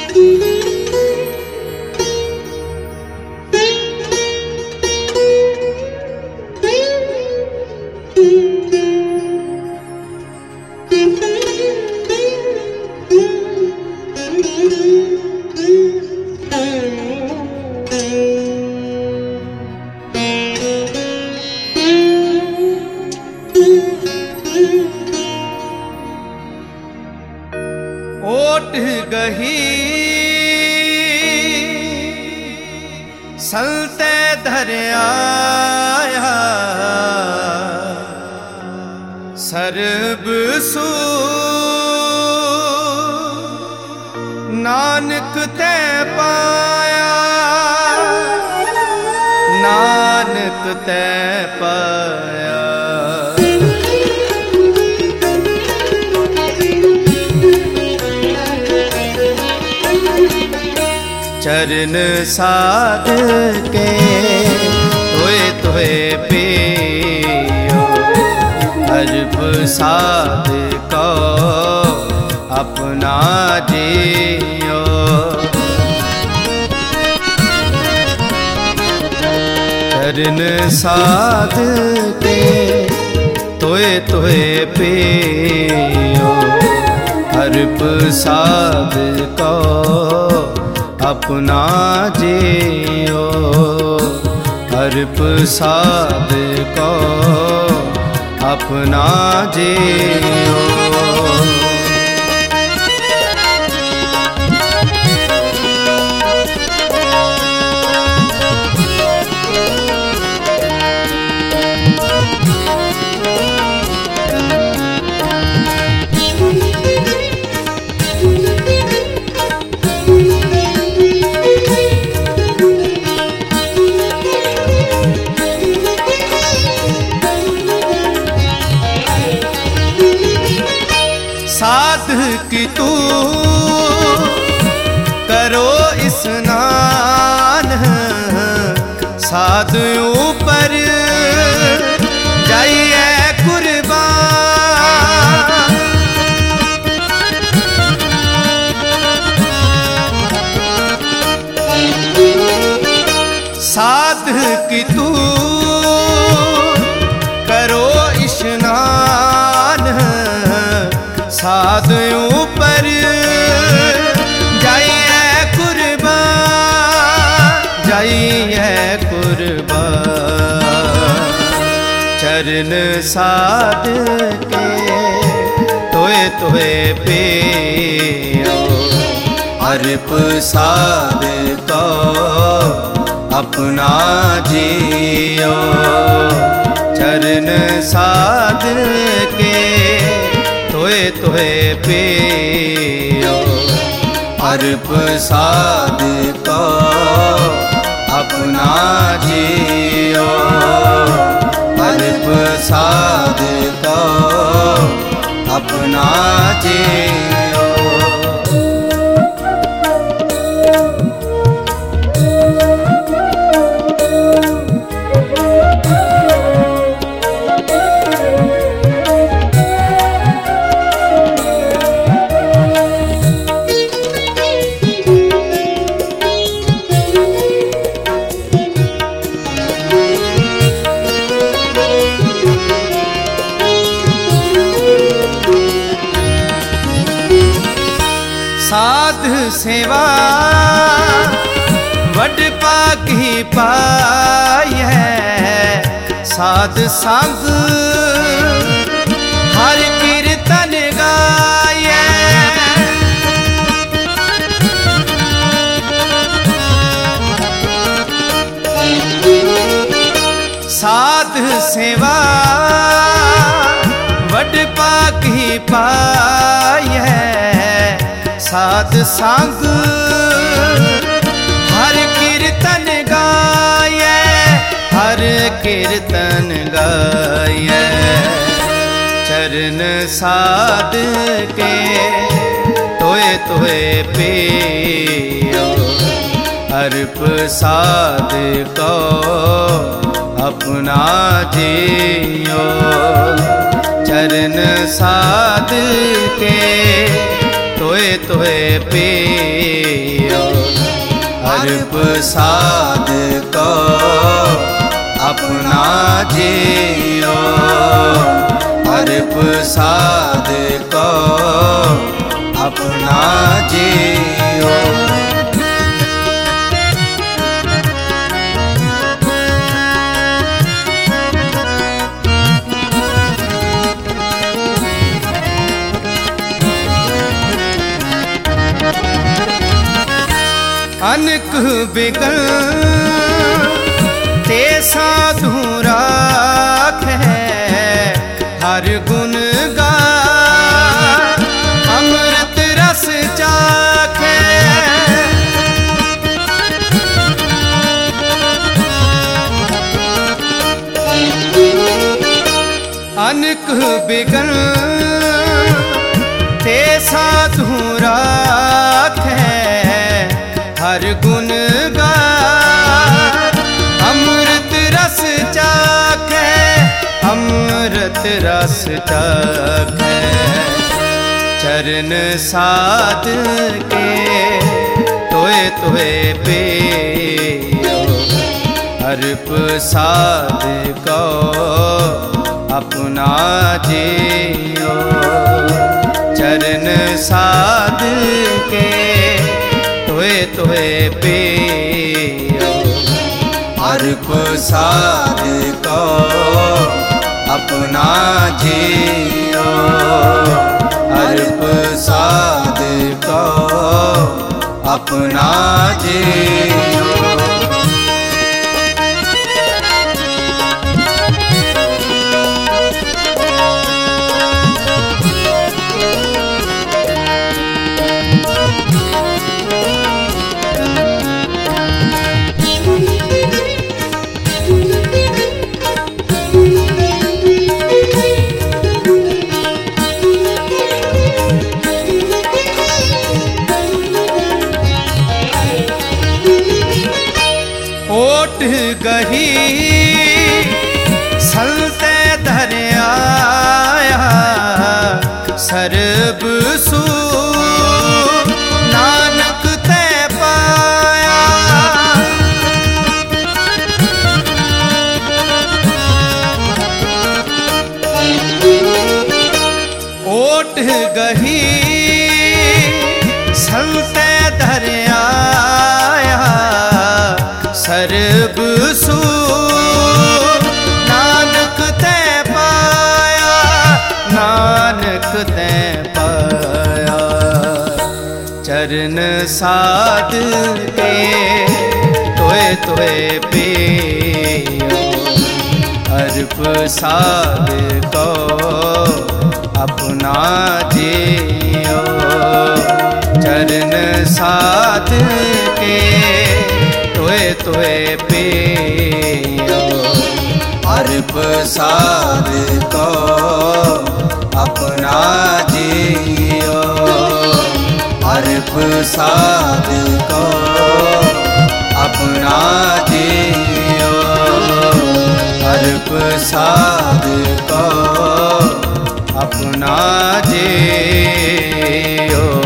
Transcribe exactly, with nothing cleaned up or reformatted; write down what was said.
ओट गही सलते धरया सरब सू नानक ते पाया, नानक ते पाया। चरण साध के तोए तोए पियो, अर्प साध को अपना जियो। चरण साध के तोए तोए पियो, अर्प साध को अपना जियो। अर्प साध को अपना जियो। साध की तू करो स्नान, साध ऊपर जाइए कुर्बान। साध की तू करो स्नान, साध ऊपर जाइए कुर्बान, जाइए कुर्बान। चरण साध के तोए तोए पियो, अर्प साध को अपना जियो। चरण साध के तोए तोए पियो, अर्प साध को अपना जियो। अर्प साध को अपना जियो। साध सेवा वड पाकी पाई है, साध संग हर कीर्तन गाये। साध सेवा वड पाकी पाई है, साध संग हर कीर्तन गाये, हर कीर्तन गाये। चरण साध के तोए तोए पियो, अर्प साध को अपना जियो। चरण साध के तोए तोए पियो हर प्रसाद को अपना जियो हर प्रसाद को अपना जियो। अनक बिगल ते साधु राख है हर गुण गा अमृत रस चाखे। अनक बिगल ते साधु राख है हर गुण गा अमृत रस चाखे अमृत रस चाखे। चरण साध के तोए तोए पियो हर प्रसाद को अपना जियो चरण साध के तोए तोए पियो हर प्रसाद को अपना जियो हर प्रसाद को अपना जियो। ओट गही सलते धरया सरब सू नानक ते पाया। ओट गही सलते धरया सरब सू नानक ते पाया नानक ते पाया। चरण साध के तोए तोए पियो हर प्रसाद को अपना जियो चरण साध के तोए तोए पियो हर प्रसाद को अपना जियो हर प्रसाद को अपना जियो हर प्रसाद को अपना जियो।